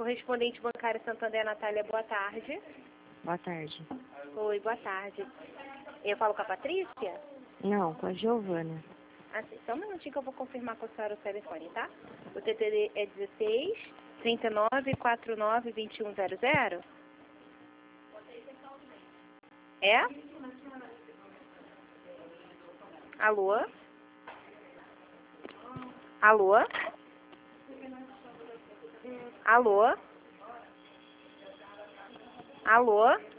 Correspondente bancária Santander, Natália, boa tarde. Boa tarde. Oi, boa tarde. Eu falo com a Patrícia? Não, com a Giovana. Assim, só um minutinho que eu vou confirmar com a senhora o telefone, tá? O TTD é 16 39 49 2100? É? Alô? Alô? Alô? Alô?